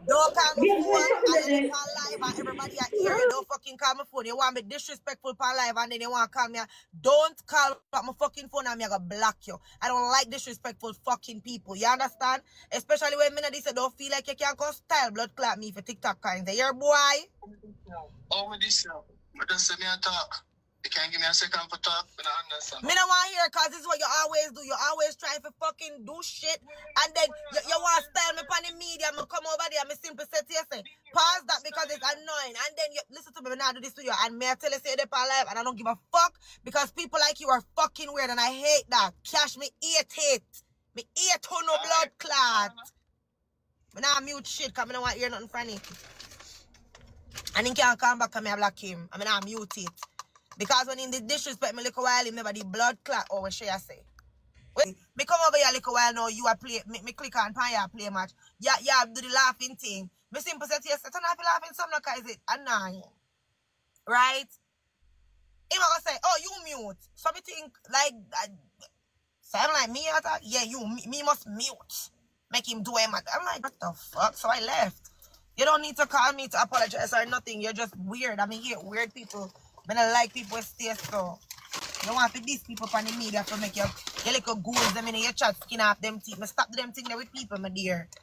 Don't call my phone and you look on live and everybody I hear you. Don't fucking call my phone. You want me disrespectful on live and then you want to call me. Don't call my fucking phone and I'm gonna block you. I don't like disrespectful fucking people. You understand? Especially when me this don't feel like you can go style blood clot me for TikTok kind. Your boy. Oh, with this now. But just say me a talk. You can't give me a second for talk. I don't understand. Me don't want to hear cause this is what you always do. You always try to fucking do shit and then you want to style me on the media. Me come over there and me simply say to you, say, pause that because it's annoying. And then you listen to me now do this to you and me I tell you say they on live and I don't give a fuck because people like you are fucking weird and I hate that. Cash me hate it. Me hate who no blood clot. Me now mute shit cause me don't want to hear nothing from it. And he can't come back and me I block him. I mean I mute it. Because when in the disrespect me little while, him never the blood clot or what should I say? Wait, me come over here a little while now, you are play, me click on pan ya play match. Yeah, do the laughing thing. Me simple say to you, turn off the laughing something cause it annoying. Right? He gonna say, oh, you mute. So me think, like, sound like me, yeah, me must mute. Make him do him. I'm like, what the fuck? So I left. You don't need to call me to apologize or nothing. You're just weird. I mean, hate weird people. I don't like people with stay so. You want to these people on the media to make your little ghouls them in your chat skin off them teeth. Me stop them thing there with people, my dear.